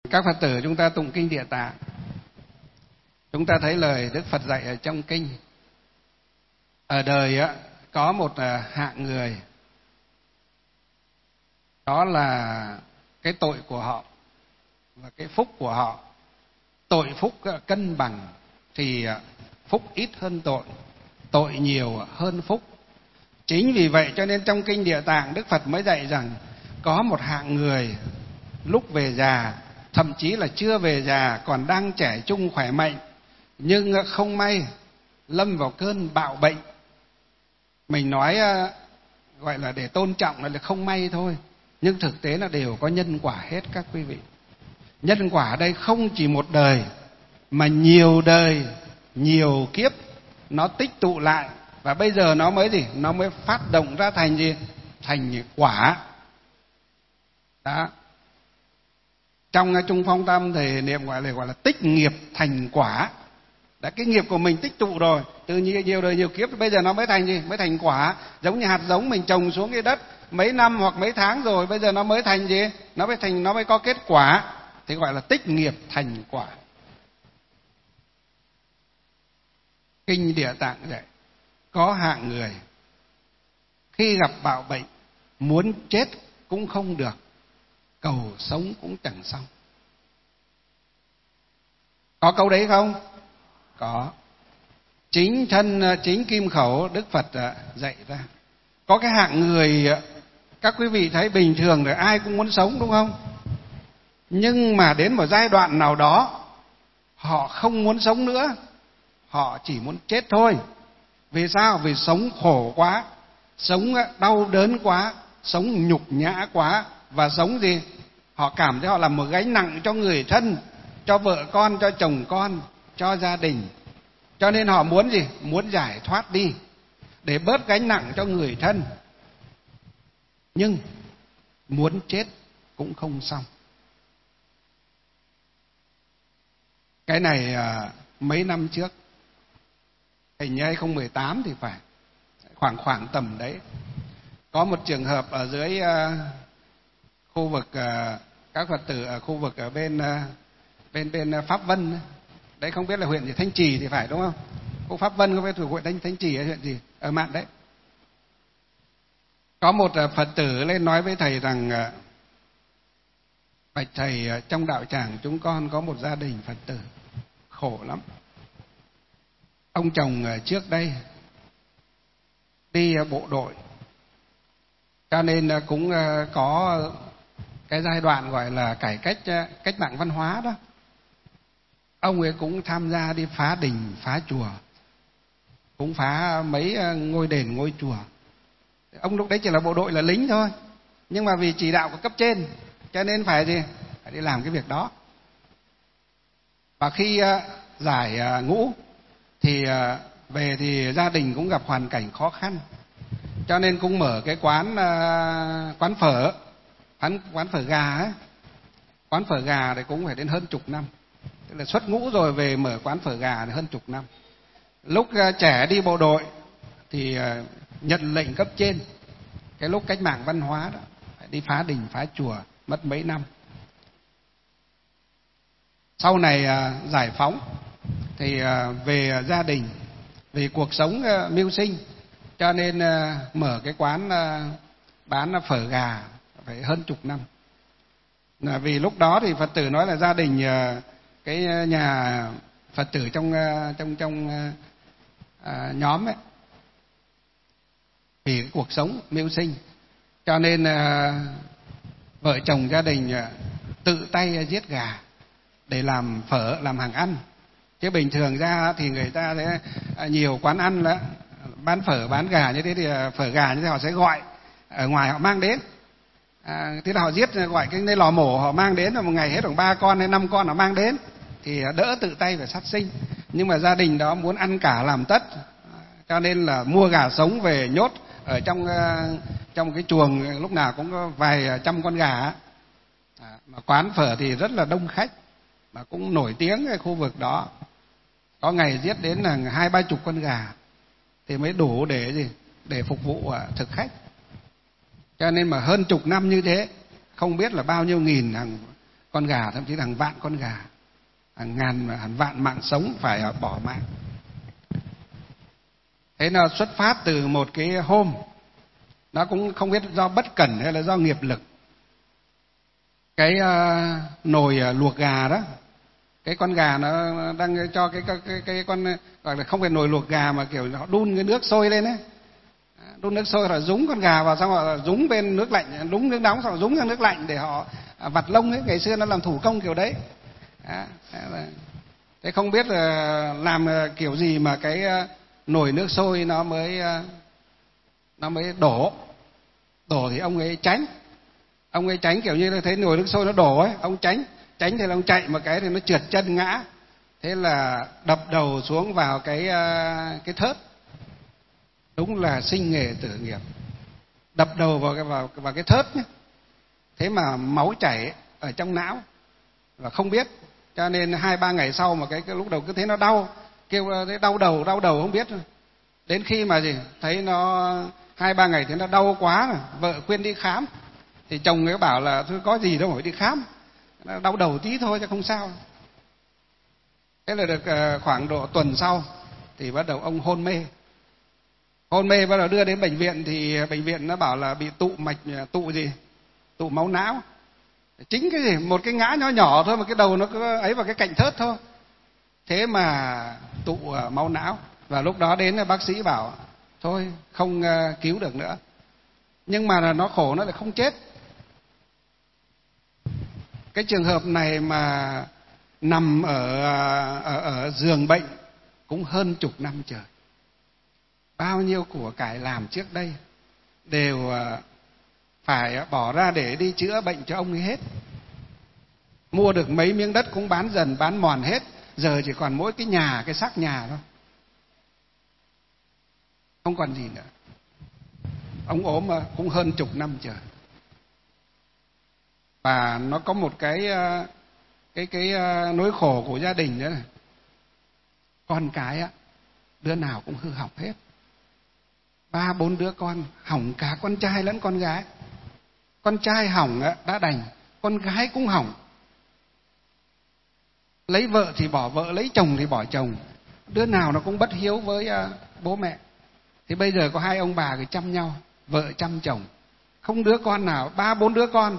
Các Phật tử chúng ta tụng kinh Địa Tạng, chúng ta thấy lời Đức Phật dạy ở trong kinh. Ở đời có một hạng người, đó là cái tội của họ và cái phúc của họ. Tội phúc cân bằng thì phúc ít hơn tội, tội nhiều hơn phúc. Chính vì vậy cho nên trong kinh Địa Tạng, Đức Phật mới dạy rằng có một hạng người lúc về già, thậm chí là chưa về già, còn đang trẻ trung khỏe mạnh, nhưng không may lâm vào cơn bạo bệnh. Mình nói gọi là để tôn trọng là không may thôi, nhưng thực tế là đều có nhân quả hết các quý vị. Nhân quả ở đây không chỉ một đời, mà nhiều đời, nhiều kiếp nó tích tụ lại, và bây giờ nó mới gì? Nó mới phát động ra thành gì? Thành quả. Đó. Trong Trung Phong Tâm thì niệm gọi là tích nghiệp thành quả. Đã cái nghiệp của mình tích tụ rồi, từ nhiều đời nhiều kiếp, bây giờ nó mới thành gì? Mới thành quả. Giống như hạt giống mình trồng xuống cái đất mấy năm hoặc mấy tháng rồi, bây giờ nó mới thành gì? Nó mới có kết quả, thì gọi là tích nghiệp thành quả. Kinh Địa Tạng dạy có hạng người khi gặp bạo bệnh, muốn chết cũng không được, cầu sống cũng chẳng xong. Có câu đấy không? Có. Chính kim khẩu Đức Phật dạy ra. Có cái hạng người các quý vị thấy bình thường rồi ai cũng muốn sống, đúng không? Nhưng mà đến một giai đoạn nào đó họ không muốn sống nữa, họ chỉ muốn chết thôi. Vì sao? Vì sống khổ quá, sống đau đớn quá, sống nhục nhã quá, và sống gì? Họ cảm thấy họ là một gánh nặng cho người thân, cho vợ con, cho chồng con, cho gia đình. Cho nên họ muốn gì? Muốn giải thoát đi, để bớt gánh nặng cho người thân. Nhưng muốn chết cũng không xong. Cái này mấy năm trước, hình như 2018 thì phải, khoảng tầm đấy, có một trường hợp ở dưới khu vực các Phật tử ở khu vực ở bên Pháp Vân đấy, không biết là huyện gì, Thanh Trì thì phải, đúng không? Khu Pháp Vân không biết thuộc huyện Thanh Trì hay huyện gì ở mạn đấy. Có một Phật tử lên nói với thầy rằng: bạch thầy, trong đạo tràng chúng con có một gia đình Phật tử khổ lắm. Ông chồng trước đây đi bộ đội, cho nên cũng có cái giai đoạn gọi là cải cách mạng văn hóa đó. Ông ấy cũng tham gia đi phá đình, phá chùa, cũng phá mấy ngôi đền, ngôi chùa. Ông lúc đấy chỉ là bộ đội, là lính thôi, nhưng mà vì chỉ đạo của cấp trên cho nên phải gì? Phải đi làm cái việc đó. Và khi giải ngũ thì về thì gia đình cũng gặp hoàn cảnh khó khăn, cho nên cũng mở cái quán phở, quán phở gà ấy. Quán phở gà thì cũng phải đến hơn chục năm. Tức là xuất ngũ rồi về mở quán phở gà thì hơn chục năm. Lúc trẻ đi bộ đội thì nhận lệnh cấp trên, cái lúc cách mạng văn hóa đó, phải đi phá đình, phá chùa, mất mấy năm. Sau này giải phóng thì về gia đình, vì cuộc sống mưu sinh, cho nên mở cái quán bán phở gà phải hơn chục năm. Vì lúc đó thì Phật tử nói là gia đình, cái nhà Phật tử trong nhóm ấy, vì cái cuộc sống mưu sinh, cho nên vợ chồng gia đình tự tay giết gà để làm phở, làm hàng ăn. Chứ bình thường ra thì người ta sẽ nhiều quán ăn là bán phở, bán gà như thế, thì phở gà như thế họ sẽ gọi ở ngoài, họ mang đến. Thế là họ giết, gọi cái lò mổ, họ mang đến, rồi một ngày hết khoảng 3 con hay 5 con họ mang đến, thì đỡ tự tay phải sát sinh. Nhưng mà gia đình đó muốn ăn cả làm tất, cho nên là mua gà sống về nhốt ở trong cái chuồng, lúc nào cũng có vài trăm con gà. Mà quán phở thì rất là đông khách, mà cũng nổi tiếng cái khu vực đó. Có ngày giết đến là 20-30 con gà thì mới đủ để gì? Để phục vụ thực khách. Cho nên mà hơn chục năm như thế, không biết là bao nhiêu nghìn con gà, thậm chí là hàng vạn con gà, hàng ngàn hàng vạn mạng sống phải bỏ mạng. Thế nó xuất phát từ một cái hôm, nó cũng không biết do bất cẩn hay là do nghiệp lực. Cái nồi luộc gà đó, cái con gà nó đang cho cái con, gọi là không phải nồi luộc gà mà kiểu họ đun cái nước sôi lên ấy, đun nước sôi rồi dúng con gà vào, xong rồi dúng bên nước lạnh, dúng nước nóng xong rồi dúng sang nước lạnh để họ vặt lông ấy. Ngày xưa nó làm thủ công kiểu đấy. Thế không biết là làm kiểu gì mà cái nồi nước sôi nó mới đổ thì ông ấy tránh kiểu như là thấy nồi nước sôi nó đổ ấy, ông tránh thì ông chạy một cái thì nó trượt chân ngã, thế là đập đầu xuống vào cái thớt. Đúng là sinh nghề tử nghiệp, đập đầu vào cái thớt nhé. Thế mà máu chảy ở trong não và không biết, cho nên 2-3 ngày sau mà cái lúc đầu cứ thấy nó đau, kêu thấy đau đầu không biết. Đến khi mà thấy nó 2-3 ngày thấy nó đau quá rồi, vợ khuyên đi khám thì chồng ấy bảo là thôi có gì đâu phải đi khám, nó đau đầu tí thôi chứ không sao. Thế là được khoảng độ tuần sau thì bắt đầu ông hôn mê, bắt đầu đưa đến bệnh viện thì bệnh viện nó bảo là bị tụ máu não. Chính cái một cái ngã nhỏ thôi mà cái đầu nó cứ ấy vào cái cạnh thớt thôi, thế mà tụ máu não. Và lúc đó đến bác sĩ bảo thôi không cứu được nữa, nhưng mà nó khổ nó lại không chết. Cái trường hợp này mà nằm ở giường bệnh cũng hơn chục năm trời. Bao nhiêu của cải làm trước đây đều phải bỏ ra để đi chữa bệnh cho ông ấy hết. Mua được mấy miếng đất cũng bán dần bán mòn hết, giờ chỉ còn mỗi cái xác nhà thôi, không còn gì nữa. Ông ốm cũng hơn chục năm trời. Và nó có một cái nỗi khổ của gia đình nữa này. Con cái đứa nào cũng hư hỏng hết. 3-4 đứa con hỏng, cả con trai lẫn con gái. Con trai hỏng đã đành, con gái cũng hỏng. Lấy vợ thì bỏ vợ, lấy chồng thì bỏ chồng. Đứa nào nó cũng bất hiếu với bố mẹ. Thì bây giờ có 2 ông bà thì chăm nhau, vợ chăm chồng. Không đứa con nào, 3-4 đứa con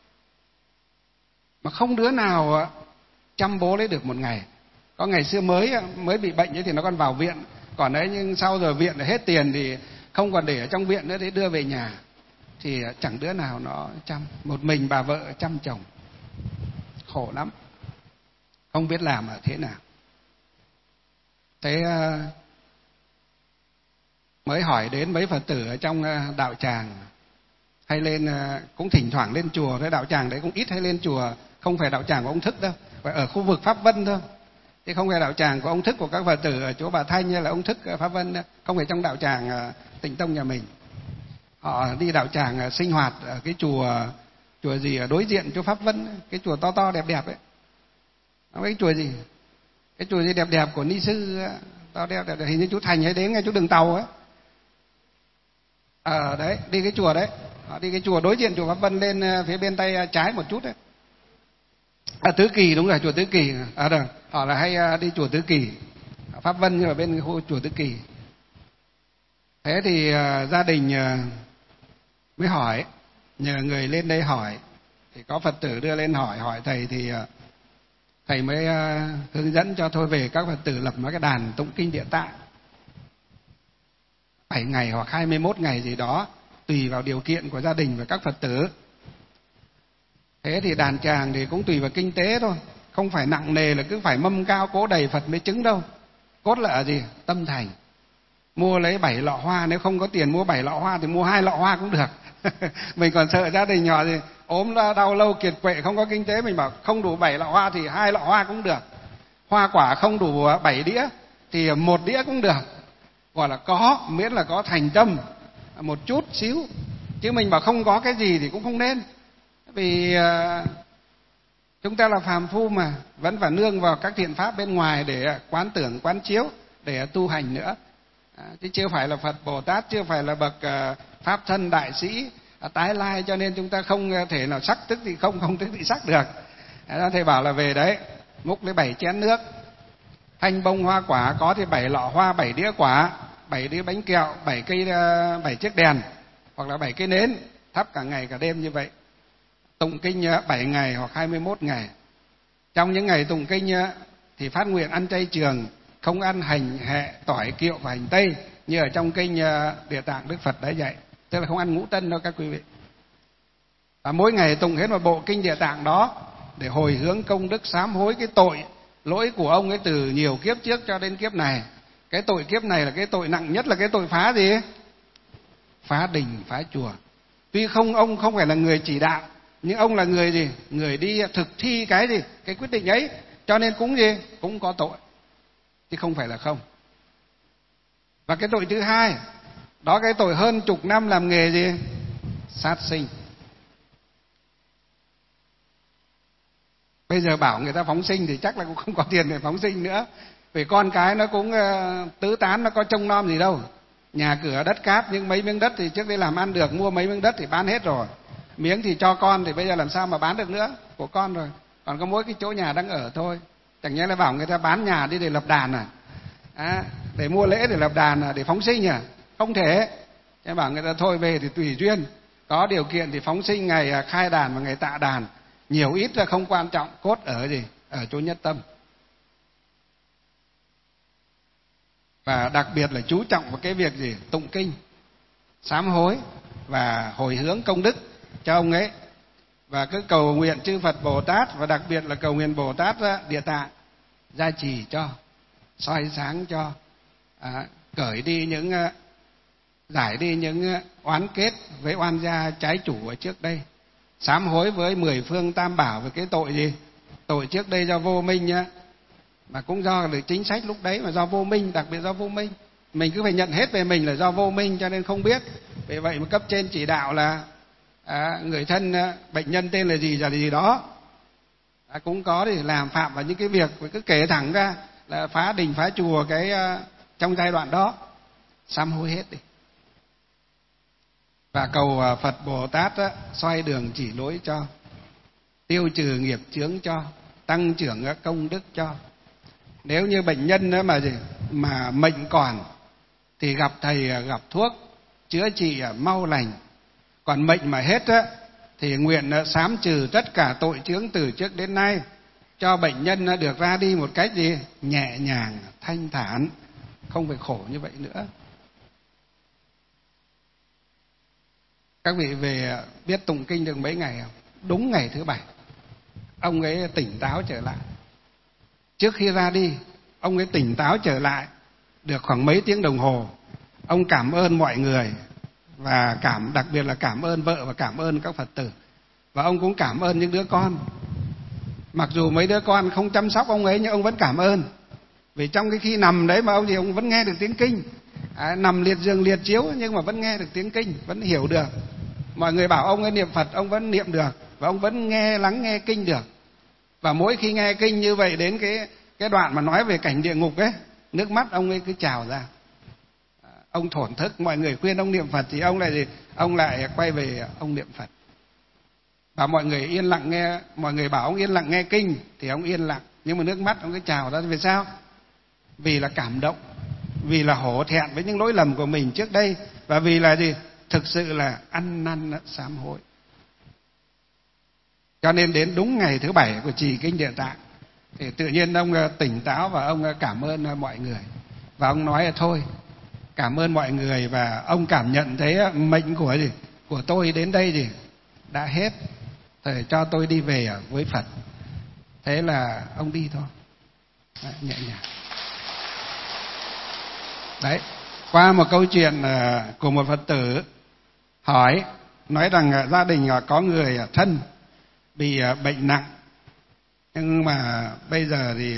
mà không đứa nào chăm bố lấy được một ngày. Có ngày xưa mới bị bệnh ấy thì nó còn vào viện, còn đấy nhưng sau rồi viện là hết tiền thì không còn để ở trong viện nữa, để đưa về nhà thì chẳng đứa nào nó chăm. Một mình bà vợ chăm chồng, khổ lắm, không biết làm ở thế nào. Thế mới hỏi đến mấy Phật tử ở trong đạo tràng hay lên, cũng thỉnh thoảng lên chùa. Cái đạo tràng đấy cũng ít hay lên chùa, không phải đạo tràng của ông Thức đâu, phải ở khu vực Pháp Vân thôi, chứ không phải đạo tràng của ông Thức, của các Phật tử ở chỗ Bà Thanh hay là ông Thức ở Pháp Vân, không phải trong đạo tràng Tịnh Tông nhà mình. Họ đi đạo tràng sinh hoạt ở cái chùa gì ở đối diện chỗ Pháp Vân, cái chùa to đẹp ấy. Cái chùa gì? Cái chùa gì đẹp của ni sư to đẹp, hình như chú Thành hay đến ngay chỗ đường tàu ấy. Đấy, đi cái chùa đấy. Họ đi cái chùa đối diện chùa Pháp Vân, lên phía bên tay trái một chút đấy. Tứ Kỳ, đúng rồi, chùa Tứ Kỳ. Rồi, họ là hay đi chùa Tứ Kỳ. Pháp Vân nhưng mà bên khu chùa Tứ Kỳ. Thế thì gia đình mới hỏi, nhờ người lên đây hỏi, thì có Phật tử đưa lên hỏi thầy thì thầy mới hướng dẫn cho thôi về các Phật tử lập một cái đàn tụng kinh Địa Tạng 7 ngày hoặc 21 ngày gì đó, tùy vào điều kiện của gia đình và các Phật tử. Thế thì đàn tràng thì cũng tùy vào kinh tế thôi, không phải nặng nề là cứ phải mâm cao cỗ đầy Phật mới chứng đâu. Cốt là ở gì? Tâm thành. Mua lấy 7 lọ hoa, nếu không có tiền mua 7 lọ hoa thì mua 2 lọ hoa cũng được. Mình còn sợ gia đình nhỏ thì ốm đau lâu kiệt quệ không có kinh tế, mình bảo không đủ 7 lọ hoa thì 2 lọ hoa cũng được. Hoa quả không đủ 7 đĩa thì 1 đĩa cũng được. Gọi là có, miễn là có thành tâm một chút xíu. Chứ mình bảo không có cái gì thì cũng không nên. Vì chúng ta là phàm phu mà, vẫn phải nương vào các thiện pháp bên ngoài để quán tưởng, quán chiếu, để tu hành nữa. Chứ chưa phải là Phật Bồ Tát, chưa phải là bậc Pháp thân đại sĩ tái lai, cho nên chúng ta không thể nào sắc tức thì không tức thì sắc được. Thầy bảo là về đấy múc lấy 7 chén nước, thanh bông hoa quả có thì 7 lọ hoa, 7 đĩa quả, 7 đĩa bánh kẹo, 7 chiếc đèn hoặc là 7 cây nến, thắp cả ngày cả đêm như vậy. Tụng kinh 7 ngày hoặc 21 ngày. Trong những ngày tụng kinh thì phát nguyện ăn chay trường, không ăn hành hẹ, tỏi, kiệu và hành tây như ở trong kinh Địa Tạng Đức Phật đã dạy, tức là không ăn ngũ tân đâu các quý vị. Và mỗi ngày tụng hết một bộ kinh Địa Tạng đó để hồi hướng công đức, sám hối cái tội lỗi của ông ấy từ nhiều kiếp trước cho đến kiếp này. Cái tội kiếp này là cái tội nặng nhất, là cái tội phá gì? Phá đình, phá chùa. Tuy ông không phải là người chỉ đạo, nhưng ông là người gì? Người đi thực thi cái gì? Cái quyết định ấy. Cho nên cũng gì? Cũng có tội, chứ không phải là không. Và cái tội thứ hai, đó cái tội hơn chục năm làm nghề gì? Sát sinh. Bây giờ bảo người ta phóng sinh thì chắc là cũng không có tiền để phóng sinh nữa. Vì con cái nó cũng tứ tán, nó có trông nom gì đâu. Nhà cửa đất cát, nhưng mấy miếng đất thì trước đây làm ăn được, mua mấy miếng đất thì bán hết rồi. Miếng thì cho con thì bây giờ làm sao mà bán được nữa, của con rồi. Còn có mỗi cái chỗ nhà đang ở thôi. Chẳng nhẽ là bảo người ta bán nhà đi để lập đàn để mua lễ để lập đàn để phóng sinh Không thể. Thế bảo người ta thôi về thì tùy duyên. Có điều kiện thì phóng sinh ngày khai đàn và ngày tạ đàn. Nhiều ít là không quan trọng, cốt ở gì? Ở chỗ nhất tâm. Và đặc biệt là chú trọng vào cái việc gì? Tụng kinh, sám hối và hồi hướng công đức cho ông ấy. Và cứ cầu nguyện chư Phật Bồ Tát, và đặc biệt là cầu nguyện Bồ Tát Địa Tạng gia trì cho, soi sáng cho, cởi đi những giải đi những oán kết với oan gia trái chủ ở trước đây. Sám hối với 10 phương tam bảo về cái tội gì? Tội trước đây do vô minh nhá. Mà cũng do là chính sách lúc đấy, mà do vô minh, đặc biệt do vô minh. Mình cứ phải nhận hết về mình là do vô minh cho nên không biết. Vì vậy mà cấp trên chỉ đạo là người thân bệnh nhân tên là gì đó, cũng có để làm phạm vào những cái việc, cứ kể thẳng ra là phá đình phá chùa trong giai đoạn đó. Sám hối hết đi. Và cầu Phật Bồ Tát xoay đường chỉ lối cho, tiêu trừ nghiệp chướng cho, tăng trưởng công đức cho. Nếu như bệnh nhân mà mệnh còn thì gặp thầy gặp thuốc chữa trị mau lành. Còn mệnh mà hết thì nguyện sám trừ tất cả tội chướng từ trước đến nay, cho bệnh nhân được ra đi một cách gì? Nhẹ nhàng, thanh thản, không phải khổ như vậy nữa. Các vị về biết tụng kinh được mấy ngày không? Đúng ngày thứ 7 ông ấy tỉnh táo trở lại. Trước khi ra đi ông ấy tỉnh táo trở lại được khoảng mấy tiếng đồng hồ. Ông cảm ơn mọi người, và đặc biệt là cảm ơn vợ và cảm ơn các Phật tử. Và ông cũng cảm ơn những đứa con. Mặc dù mấy đứa con không chăm sóc ông ấy nhưng ông vẫn cảm ơn. Vì trong cái khi nằm đấy mà ông vẫn nghe được tiếng kinh. Nằm liệt giường liệt chiếu nhưng mà vẫn nghe được tiếng kinh, vẫn hiểu được. Mọi người bảo ông ấy niệm Phật, ông vẫn niệm được, và ông vẫn lắng nghe kinh được. Và mỗi khi nghe kinh như vậy, đến cái đoạn mà nói về cảnh địa ngục ấy, nước mắt ông ấy cứ trào ra. Ông thổn thức, mọi người khuyên ông niệm Phật thì ông lại gì? Ông lại quay về ông niệm Phật. Và mọi người yên lặng nghe, mọi người bảo ông yên lặng nghe kinh thì ông yên lặng, nhưng mà nước mắt ông cứ trào ra. Vì sao? Vì là cảm động, vì là hổ thẹn với những lỗi lầm của mình trước đây, và vì là gì? Thực sự là ăn năn sám hối. Cho nên đến đúng ngày thứ 7 của trì kinh Địa Tạng thì tự nhiên ông tỉnh táo và ông cảm ơn mọi người. Và ông nói là thôi, cảm ơn mọi người, và ông cảm nhận thấy mệnh của tôi đến đây đã hết, thì cho tôi đi về với Phật. Thế là ông đi thôi. Nhẹ nhàng. Đấy, qua một câu chuyện của một Phật tử hỏi, nói rằng gia đình có người thân bị bệnh nặng, nhưng mà bây giờ thì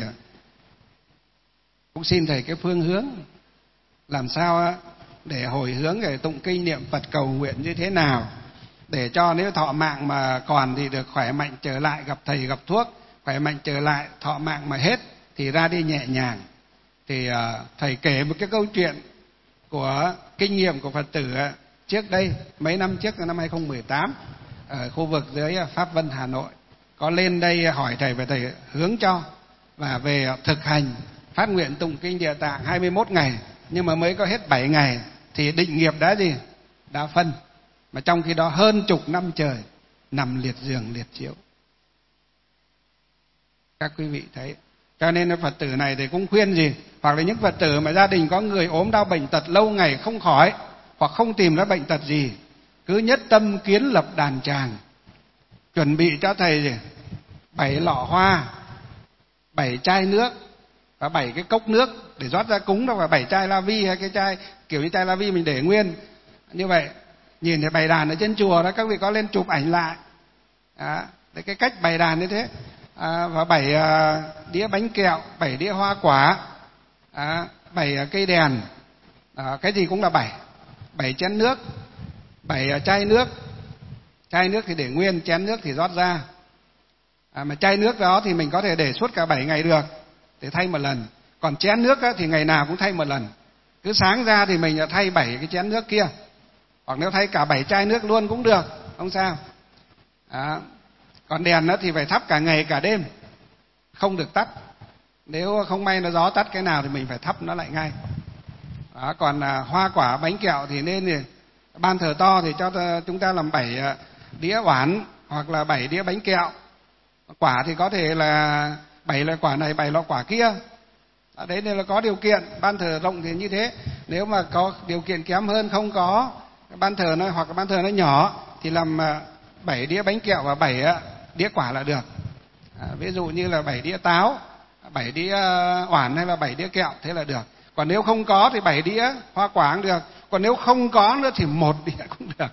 cũng xin thầy cái phương hướng làm sao để hồi hướng để tụng kinh niệm Phật cầu nguyện như thế nào để cho nếu thọ mạng mà còn thì được khỏe mạnh trở lại, gặp thầy gặp thuốc khỏe mạnh trở lại. Thọ mạng mà hết thì ra đi nhẹ nhàng. Thì thầy kể một cái câu chuyện của kinh nghiệm của Phật tử trước đây, mấy năm trước, năm 2018, ở khu vực dưới Pháp Vân Hà Nội, có lên đây hỏi thầy và thầy hướng cho, và về thực hành phát nguyện tụng kinh Địa Tạng 21 ngày, nhưng mà mới có hết 7 ngày thì định nghiệp đã gì? Đã phân. Mà trong khi đó hơn chục năm trời nằm liệt giường liệt chiếu. Các quý vị thấy. Cho nên Phật tử này thì cũng khuyên gì? Hoặc là những Phật tử mà gia đình có người ốm đau bệnh tật lâu ngày không khỏi, hoặc không tìm ra bệnh tật gì, cứ nhất tâm kiến lập đàn tràng, chuẩn bị cho thầy gì? 7 lọ hoa, 7 chai nước và 7 cái cốc nước để rót ra cúng đâu, và 7 chai la vi, hay cái chai kiểu như chai la vi mình để nguyên như vậy. Nhìn thấy bày đàn ở trên chùa đó, các vị có lên chụp ảnh lại. Đó, đấy cái cách bày đàn như thế. Và 7 đĩa bánh kẹo, 7 đĩa hoa quả, 7 cây đèn, cái gì cũng là 7 chén nước, 7 chai nước. Chai nước thì để nguyên, chén nước thì rót ra. Mà chai nước đó thì mình có thể để suốt cả 7 ngày được, để thay một lần. Còn chén nước thì ngày nào cũng thay một lần. Cứ sáng ra thì mình thay 7 cái chén nước kia, hoặc nếu thay cả 7 chai nước luôn cũng được, không sao. Còn đèn thì phải thắp cả ngày cả đêm, không được tắt. Nếu không may nó gió tắt cái nào thì mình phải thắp nó lại ngay. Còn hoa quả bánh kẹo thì nên ban thờ to thì cho chúng ta làm 7 đĩa oản, hoặc là 7 đĩa bánh kẹo. Quả thì có thể là 7 loại quả này, 7 loại quả kia. Đấy nên là có điều kiện. Ban thờ rộng thì như thế. Nếu mà có điều kiện kém hơn, không có ban thờ nó, hoặc ban thờ nó nhỏ, thì làm 7 đĩa bánh kẹo và 7 đĩa quả là được. Ví dụ như là 7 đĩa táo, 7 đĩa oản, hay là 7 đĩa kẹo, thế là được. Còn nếu không có thì 7 đĩa hoa quả cũng được. Còn nếu không có nữa thì 1 đĩa cũng được.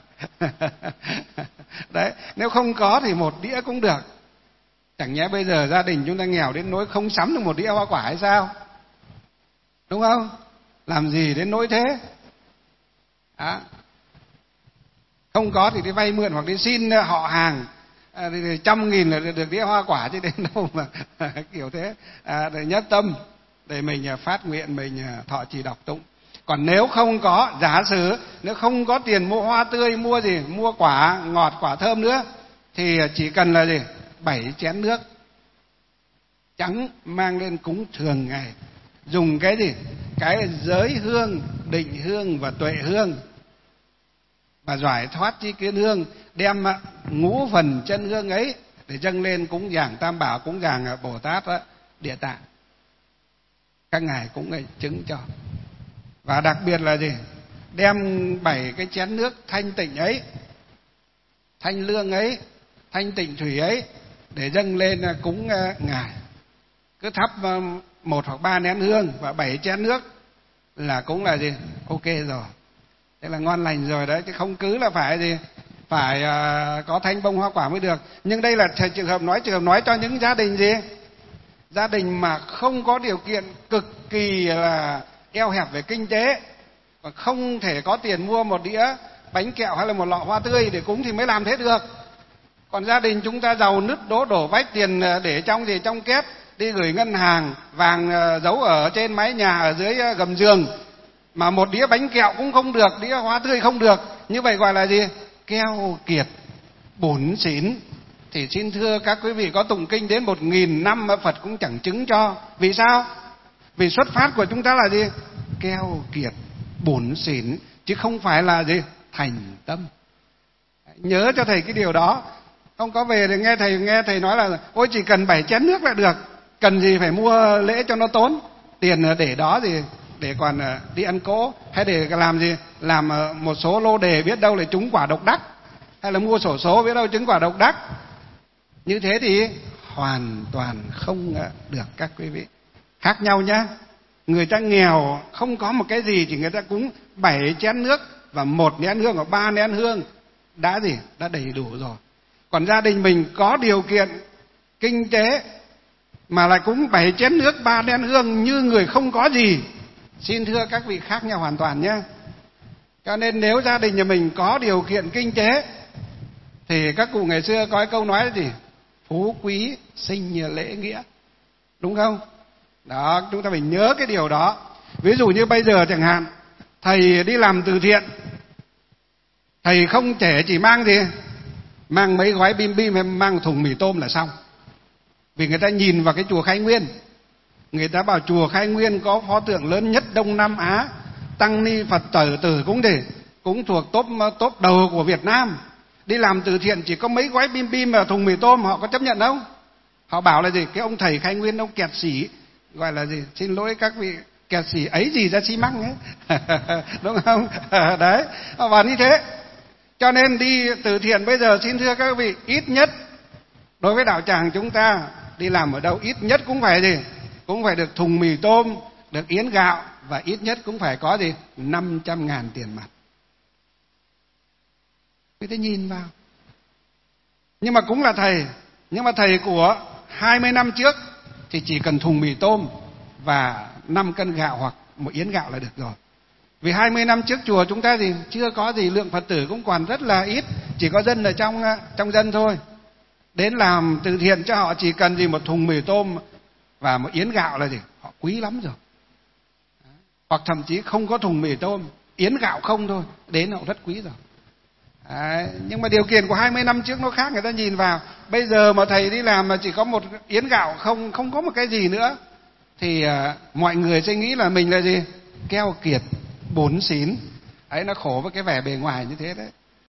Đấy, nếu không có thì 1 đĩa cũng được. Chẳng nhẽ bây giờ gia đình chúng ta nghèo đến nỗi không sắm được 1 đĩa hoa quả hay sao? Đúng không? Làm gì đến nỗi thế? Không có thì đi vay mượn hoặc đi xin họ hàng, 100.000 là được đĩa hoa quả, chứ đến đâu mà kiểu thế. Để nhất tâm để mình phát nguyện, mình thọ trì đọc tụng. Còn nếu không có, giả sử nếu không có tiền mua hoa tươi, mua gì, mua quả ngọt, quả thơm nữa, thì chỉ cần là gì? 7 chén nước trắng mang lên cúng thường ngày. Dùng cái gì? Cái giới hương, định hương và tuệ hương, và giải thoát chi kiến hương, đem ngũ phần chân hương ấy để dâng lên cúng dường Tam Bảo, cúng dường Bồ Tát Địa Tạng. Các ngài cũng chứng cho. Và đặc biệt là gì? Đem 7 cái chén nước thanh tịnh ấy, thanh lương ấy, thanh tịnh thủy ấy để dâng lên cúng ngài. Cứ thắp 1 hoặc 3 nén hương và 7 chén nước là cũng là gì? Ok rồi. Thế là ngon lành rồi đấy, chứ không cứ là phải gì? Phải có thanh bông hoa quả mới được. Nhưng đây là trường hợp nói cho những gia đình gì? Gia đình mà không có điều kiện, cực kỳ là eo hẹp về kinh tế, và không thể có tiền mua 1 đĩa bánh kẹo hay là 1 lọ hoa tươi để cúng thì mới làm thế được. Còn gia đình chúng ta giàu nứt đổ vách, tiền để trong gì? Trong kép, đi gửi ngân hàng, vàng giấu ở trên mái nhà, ở dưới gầm giường, mà 1 đĩa bánh kẹo cũng không được, đĩa hoa tươi không được. Như vậy gọi là gì? Keo kiệt, bủn xỉn. Thì xin thưa các quý vị, có tụng kinh đến 1000 năm mà Phật cũng chẳng chứng cho. Vì sao? Vì xuất phát của chúng ta là gì? Keo kiệt, bủn xỉn, chứ không phải là gì? Thành tâm. Nhớ cho thầy cái điều đó. Không có về thì nghe thầy nói là ôi chỉ cần 7 chén nước là được, cần gì phải mua lễ cho nó tốn tiền, để đó gì, để còn đi ăn cỗ, hay để làm gì, làm một số lô đề biết đâu lại trúng quả độc đắc, hay là mua xổ số biết đâu trúng quả độc đắc. Như thế thì hoàn toàn không được các quý vị. Khác nhau nhá. Người ta nghèo không có một cái gì thì người ta cúng 7 chén nước và 1 nén hương hoặc 3 nén hương đã gì? Đã đầy đủ rồi. Còn gia đình mình có điều kiện kinh tế mà lại cúng 7 chén nước 3 nén hương như người không có gì, xin thưa các vị, khác nhau hoàn toàn nhé. Cho nên nếu gia đình nhà mình có điều kiện kinh tế thì các cụ ngày xưa có cái câu nói là gì? Phú quý sinh lễ nghĩa. Đúng không? Đó, chúng ta phải nhớ cái điều đó. Ví dụ như bây giờ chẳng hạn, thầy đi làm từ thiện, thầy không thể chỉ mang gì? mang mấy gói bim bim hay mang thùng mì tôm là xong. Vì người ta nhìn vào cái chùa Khai Nguyên, người ta bảo chùa Khai Nguyên có pho tượng lớn nhất Đông Nam Á, tăng ni Phật tử cũng thuộc top đầu của Việt Nam. Đi làm từ thiện chỉ có mấy gói bim bim và thùng mì tôm, họ có chấp nhận không? Họ bảo là gì? Cái ông thầy Khai Nguyên ông kẹt xỉ, gọi là gì? Xin lỗi các vị, kẹt xỉ ấy gì ra xi măng ấy. Đúng không? Đấy, họ bảo như thế. Cho nên đi từ thiện bây giờ xin thưa các vị, ít nhất đối với đạo tràng chúng ta đi làm ở đâu ít nhất cũng phải gì? Cũng phải được thùng mì tôm, được yến gạo, và ít nhất cũng phải có gì? 500.000 tiền mặt. Người ta nhìn vào. Nhưng mà cũng là thầy. Nhưng mà thầy của 20 năm trước thì chỉ cần thùng mì tôm và 5 cân gạo hoặc một yến gạo là được rồi. Vì 20 năm trước chùa chúng ta thì chưa có gì, lượng Phật tử cũng còn rất là ít, chỉ có dân ở trong dân thôi. Đến làm từ thiện cho họ chỉ cần gì một thùng mì tôm và một yến gạo là gì? Họ quý lắm rồi. Hoặc thậm chí không có thùng mì tôm, yến gạo không thôi, đến họ rất quý rồi. Đấy, nhưng mà điều kiện của 20 năm trước nó khác, người ta nhìn vào. Bây giờ mà thầy đi làm mà chỉ có một yến gạo, không có một cái gì nữa, thì mọi người sẽ nghĩ là mình là gì? Keo kiệt, bủn xỉn. Ấy, nó khổ với cái vẻ bề ngoài như thế đấy.